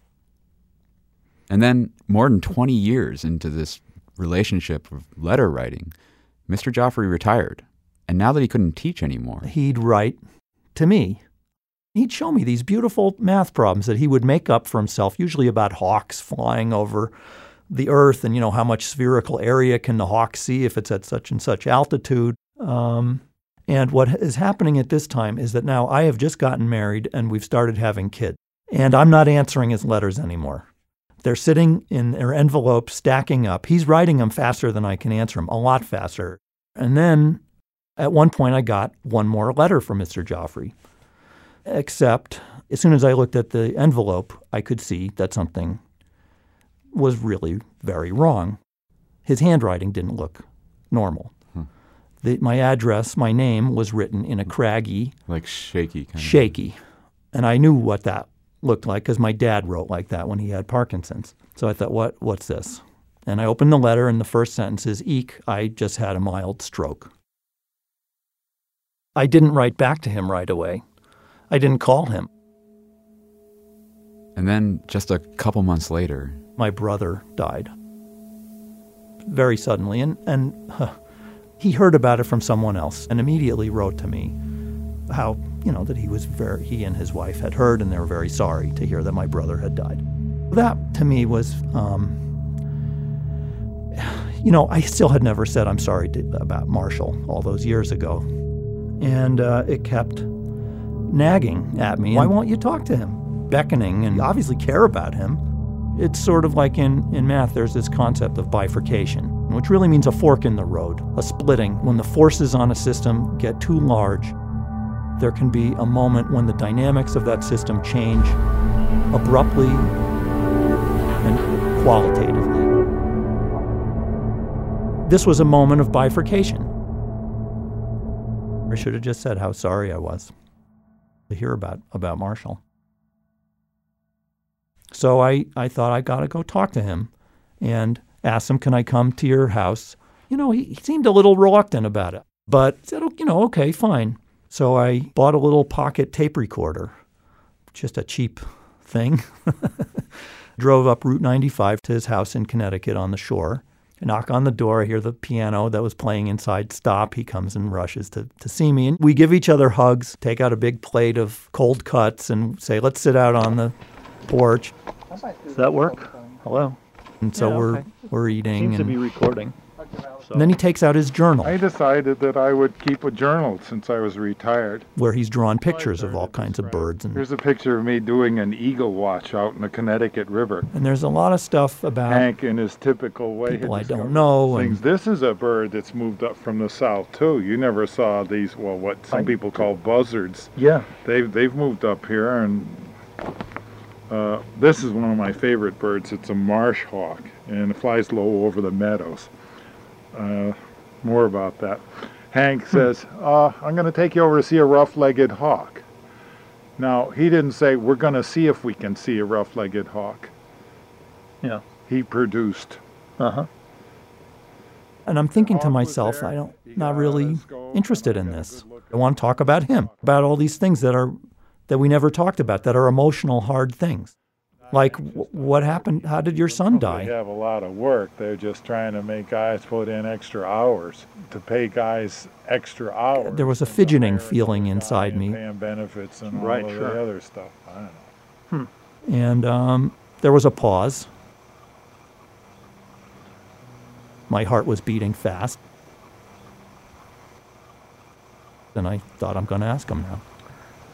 And then more than twenty years into this relationship of letter writing, Mister Joffrey retired. And now that he couldn't teach anymore, he'd write to me. He'd show me these beautiful math problems that he would make up for himself, usually about hawks flying over the earth and, you know, how much spherical area can the hawk see if it's at such and such altitude. Um, and what is happening at this time is that now I have just gotten married and we've started having kids. And I'm not answering his letters anymore. They're sitting in their envelopes, stacking up. He's writing them faster than I can answer them, a lot faster. And then at one point I got one more letter from Mister Joffrey. Except as soon as I looked at the envelope, I could see that something was really very wrong. His handwriting didn't look normal. Hmm. The, my address, my name was written in a craggy... Like shaky kind Shaky. Of. And I knew what that looked like because my dad wrote like that when he had Parkinson's. So I thought, what? what's this? And I opened the letter and the first sentence is, Eek, I just had a mild stroke. I didn't write back to him right away. I didn't call him. And then just a couple months later, my brother died very suddenly. And, and huh, he heard about it from someone else and immediately wrote to me how, you know, that he was very, he and his wife had heard and they were very sorry to hear that my brother had died. That to me was, um, you know, I still had never said I'm sorry to, about Marshall all those years ago. And uh, it kept nagging at me. Why won't you talk to him? Beckoning, and you obviously care about him. It's sort of like in, in math, there's this concept of bifurcation, which really means a fork in the road, a splitting. When the forces on a system get too large, there can be a moment when the dynamics of that system change abruptly and qualitatively. This was a moment of bifurcation. I should have just said how sorry I was to hear about, about Marshall. So I, I thought I got to go talk to him and ask him, can I come to your house? You know, he, he seemed a little reluctant about it, but said, you know, okay, fine. So I bought a little pocket tape recorder, just a cheap thing. Drove up Route ninety-five to his house in Connecticut on the shore. I knock on the door, I hear the piano that was playing inside stop. He comes and rushes to, to see me. And we give each other hugs, take out a big plate of cold cuts and say, let's sit out on the porch. Does that work? Hello. And so Yeah, we're okay. we're eating. Seems to and, be recording. and then he takes out his journal I decided that I would keep a journal since I was retired. where he's drawn pictures of all kinds of birds. And, Here's a picture of me doing an eagle watch out in the Connecticut River. and there's a lot of stuff about Hank, in his typical way, people I had don't discovered know. things. And This is a bird that's moved up from the south too. You never saw these, well, what some I- people call buzzards. Yeah. They've they've moved up here, and uh, this is one of my favorite birds. It's a marsh hawk, and it flies low over the meadows. Uh, more about that. Hank says, uh, I'm going to take you over to see a rough-legged hawk. Now, he didn't say, we're going to see if we can see a rough-legged hawk. Yeah. He produced. Uh-huh. And I'm thinking to myself, I don't, not really interested in this. I want to talk about him, about all these things that are, that we never talked about, that are emotional, hard things. Like, w- what happened? How did your son They die? have a lot of work. They're just trying to make guys put in extra hours, to pay guys extra hours. There was a fidgeting feeling inside and me. paying benefits and Right, all of sure. the other stuff. I don't know. And um, there was a pause. My heart was beating fast. And I thought, I'm going to ask him now.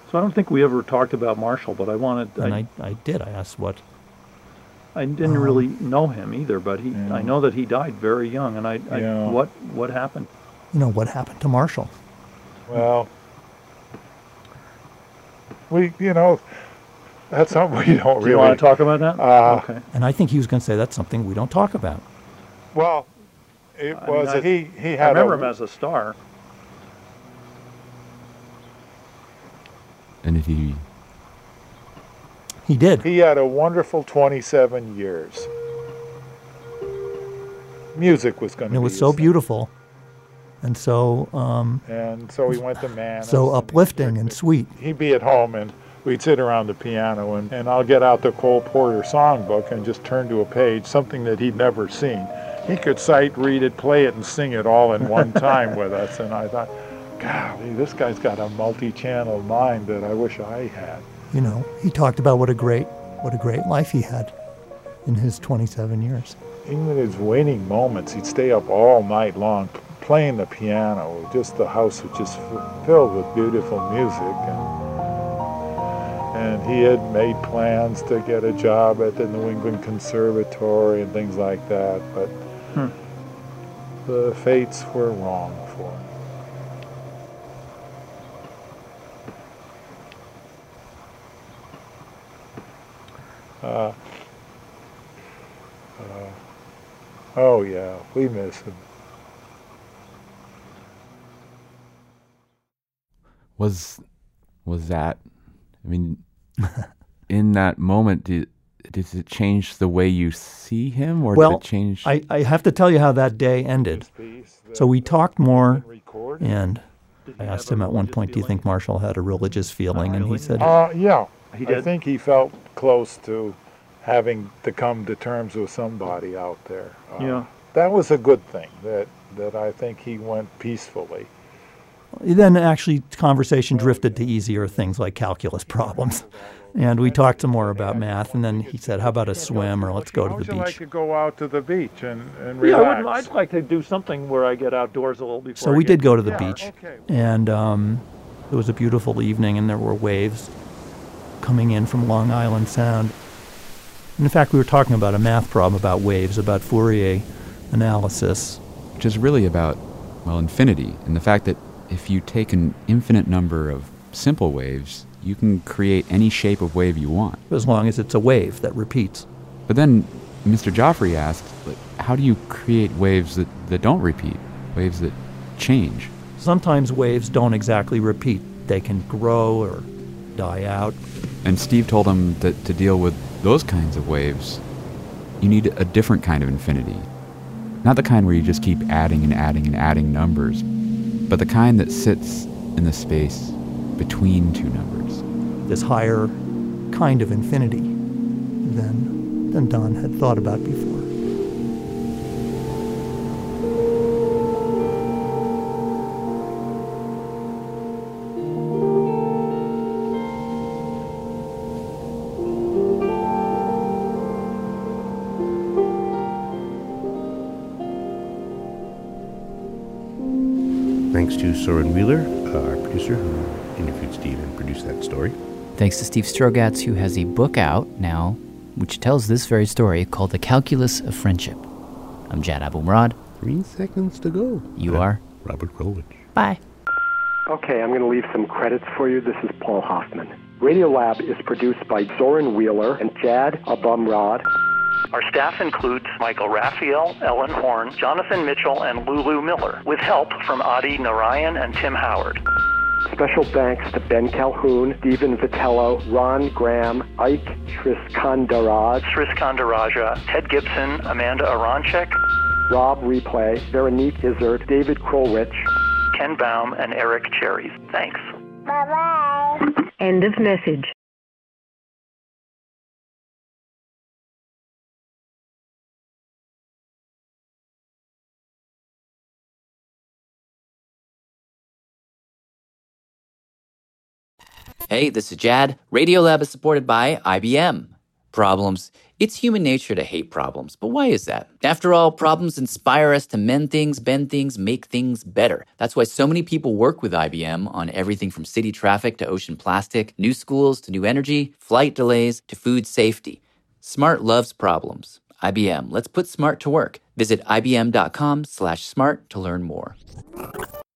So I don't think we ever talked about Marshall, but I wanted. And I, I, I did. I asked what. I didn't um, really know him either, but he. Yeah. I know that he died very young, and I. I yeah. What what happened? You know what happened to Marshall? Well, we you know, that's something we don't Do really. You want to talk about that? Uh, okay. And I think he was going to say that's something we don't talk about. Well, it I was mean, I, he. He had. I remember a, him as a star. And did he? He did. He had a wonderful twenty-seven years. Music was going to be. It was so beautiful, and so. Um, and so he went to Manus. So uplifting and, and sweet. He'd be at home, and we'd sit around the piano, and, and I'll get out the Cole Porter songbook and just turn to a page, something that he'd never seen. He could sight, read it, play it, and sing it all in one time with us, and I thought, golly, this guy's got a multi-channel mind that I wish I had. You know, he talked about what a great, what a great life he had in his twenty-seven years. Even in his waning moments, he'd stay up all night long playing the piano. Just the house was just filled with beautiful music, and and he had made plans to get a job at the New England Conservatory and things like that, but hmm. the fates were wrong for him. Uh, uh, oh yeah, we miss him. Was was that? I mean, in that moment, did did it change the way you see him, or well, did it change? I I have to tell you how that day ended. So we talked more, and I asked him at one point, "Do you think Marshall had a religious feeling?" And he said, "Uh, yeah." He did? I think he felt close to having to come to terms with somebody out there. Uh, yeah. That was a good thing, that, that I think he went peacefully. Then actually conversation drifted to easier things like calculus problems. And we talked some more about math, and then he said, how about a swim, or let's go to the beach. How would you like to go out to the beach and, and relax? Yeah, I wouldn't, I'd like to do something where I get outdoors a little before So I we did go to the yeah, beach, okay. and um, it was a beautiful evening, and there were waves coming in from Long Island Sound. And in fact, we were talking about a math problem about waves, about Fourier analysis. Which is really about, well, infinity, and the fact that if you take an infinite number of simple waves, you can create any shape of wave you want. As long as it's a wave that repeats. But then Mister Joffrey asked, like, how do you create waves that, that don't repeat, waves that change? Sometimes waves don't exactly repeat. They can grow or die out. And Steve told him that to deal with those kinds of waves, you need a different kind of infinity. Not the kind where you just keep adding and adding and adding numbers, but the kind that sits in the space between two numbers. This higher kind of infinity than, than Don had thought about before. Thanks to Soren Wheeler, uh, our producer, who interviewed Steve and produced that story. Thanks to Steve Strogatz, who has a book out now, which tells this very story, called The Calculus of Friendship. I'm Jad Abumrad. Three seconds to go. You uh, are? Robert Krulwich. Bye. Okay, I'm going to leave some credits for you. This is Paul Hoffman. Radiolab is produced by Soren Wheeler and Jad Abumrad. Our staff includes Michael Raphael, Ellen Horn, Jonathan Mitchell, and Lulu Miller, with help from Adi Narayan and Tim Howard. Special thanks to Ben Calhoun, Stephen Vitello, Ron Graham, Ike Sriskandaraj, Sriskandaraja, Ted Gibson, Amanda Aronchek, Rob Replay, Veronique Izzard, David Krolwich, Ken Baum, and Eric Cherries. Thanks. Bye-bye. End of message. Hey, this is Jad. Radiolab is supported by I B M. problems. It's human nature to hate problems, but why is that? After all, problems inspire us to mend things, bend things, make things better. That's why so many people work with I B M on everything from city traffic to ocean plastic, new schools to new energy, flight delays to food safety. Smart loves problems. I B M, let's put smart to work. Visit ibm.com slash smart to learn more.